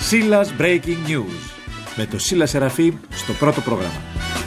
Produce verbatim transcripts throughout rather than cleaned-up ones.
Σίλας Breaking News με το Σίλα Σεραφείμ στο πρώτο πρόγραμμα.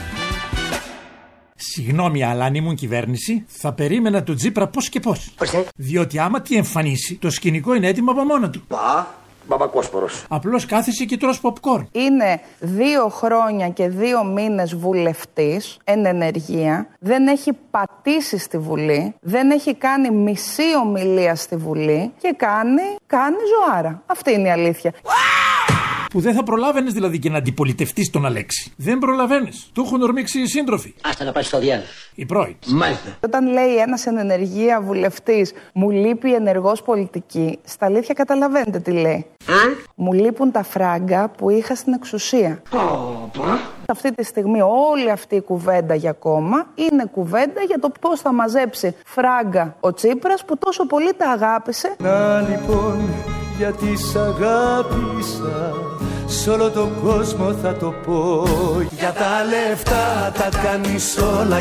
Συγγνώμη, αλλά αν ήμουν κυβέρνηση, θα περίμενα τον Τσίπρα πώς και πώς. Διότι άμα τι εμφανίσει, το σκηνικό είναι έτοιμο από μόνο του. Πα, μπαμπακόσπορος. Απλώς κάθεσαι και τρως popcorn. Είναι δύο χρόνια και δύο μήνες βουλευτής εν ενεργεία. Δεν έχει πατήσει στη Βουλή. Δεν έχει κάνει μισή ομιλία στη Βουλή. Και κάνει, κάνει ζωάρα. Αυτή είναι η αλήθεια. Που δεν θα προλάβαινες δηλαδή και να αντιπολιτευτείς τον Αλέξη. Δεν προλαβαίνεις. Του έχουν ορμήξει οι σύντροφοι. Άστα να πάει στο διάλογο. Οι πρώοι. Μάλιστα. Όταν λέει ένας εν ενεργεία βουλευτής, μου λείπει η ενεργός πολιτική, στα αλήθεια καταλαβαίνετε τι λέει. Α? Μου λείπουν τα φράγκα που είχα στην εξουσία. Ποπα. Αυτή τη στιγμή όλη αυτή η κουβέντα για κόμμα είναι κουβέντα για το πώς θα μαζέψει φράγκα ο Τσίπρας που τόσο πολύ τα αγάπησε. Να λοιπόν γιατί σ' αγάπησα, σ' όλο τον κόσμο θα το πω. Για τα λεφτά τα κάνεις όλα.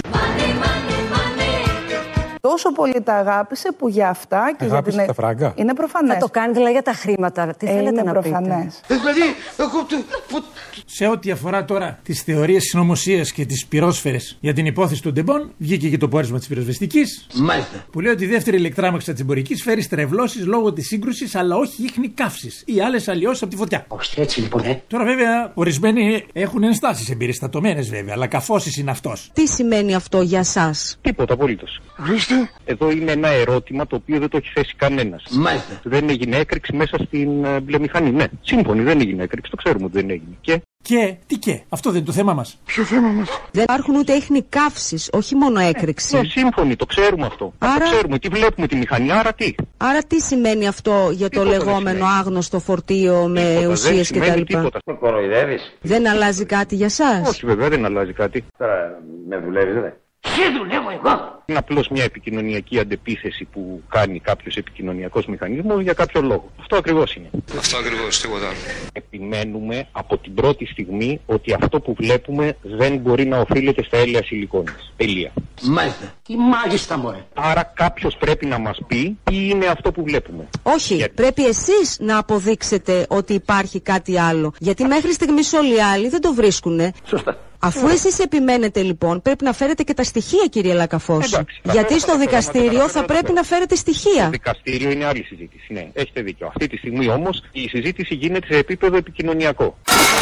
Τόσο πολύ τα αγάπησε που για αυτά και αγάπησε για την... τα φράγκα. Είναι προφανές. Θα το κάνει δηλαδή για τα χρήματα. Τι ε, θέλετε είναι να προφανές. πείτε. Δηλαδή, εγώ... Σε ό,τι αφορά τώρα τις θεωρίες συνωμοσίας και τις πυρόσφαιρες για την υπόθεση των Ντεμπών, βγήκε και το πόρισμα της πυροσβεστικής. Μάλιστα. Που λέει ότι η δεύτερη ηλεκτράμαξα της εμπορικής φέρει στρεβλώσεις λόγω της σύγκρουσης, αλλά όχι ίχνη καύσης ή άλλες αλλοιώσεις από τη φωτιά. Όχι, έτσι λοιπόν, ε. Τώρα βέβαια ορισμένοι έχουν ενστάσεις εμπεριστατωμένες βέβαια, αλλά καφώσεις είναι αυτός. Τι σημαίνει αυτό για σας? Τίποτα απολύτως. Ορίστε. Εδώ είναι ένα ερώτημα το οποίο δεν το έχει θέσει κανένας. Μάλιστα. Δεν έγινε έκρηξη μέσα στην ε, μπλε μηχανή. Ναι, σύμφωνοι, δεν έγινε έκρηξη. Το ξέρουμε ότι δεν έγινε. Και. Και, τι και, αυτό δεν είναι το θέμα μας. Ποιο θέμα μας? Δεν υπάρχουν ούτε ίχνη καύσης, όχι μόνο έκρηξη. Ναι, σύμφωνοι, το ξέρουμε αυτό. Άρα... Το ξέρουμε, τι βλέπουμε τη μηχανή, άρα τι. Άρα τι σημαίνει αυτό για το Τίποτα λεγόμενο άγνωστο φορτίο με Τίποτα, ουσίες δεν κτλ. σημαίνει τίποτα. Με κοροϊδεύεις? Δεν αλλάζει κάτι για σας? Όχι βέβαια, δεν αλλάζει κάτι. Τώρα με δουλεύεις, δε. Σε δουλεύω εγώ. Είναι απλώς μια επικοινωνιακή αντεπίθεση που κάνει κάποιος επικοινωνιακός μηχανισμός για κάποιο λόγο. Αυτό ακριβώς είναι. Αυτό ακριβώς, τίποτα άλλο. Επιμένουμε από την πρώτη στιγμή ότι αυτό που βλέπουμε δεν μπορεί να οφείλεται στα έλαια σιλικόνης. Τελεία. Μάλιστα. Τι μάλιστα, μωρέ. Άρα κάποιος πρέπει να μας πει τι είναι αυτό που βλέπουμε. Όχι, Γιατί... πρέπει εσείς να αποδείξετε ότι υπάρχει κάτι άλλο. Γιατί μέχρι στιγμής όλοι οι άλλοι δεν το βρίσκουνε. Σωστά. Αφού εσείς επιμένετε λοιπόν, πρέπει να φέρετε και τα στοιχεία, κύριε Λακαφώση. Εντάξει, γιατί στο δικαστήριο θα πρέπει να φέρετε στοιχεία. Το δικαστήριο είναι άλλη συζήτηση, ναι, έχετε δίκιο. Αυτή τη στιγμή όμως η συζήτηση γίνεται σε επίπεδο επικοινωνιακό.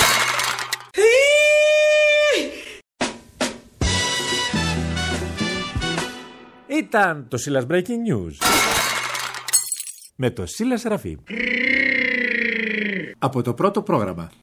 Ήταν το Σίλας Breaking News με το Σίλα Σεραφείμ από το πρώτο πρόγραμμα.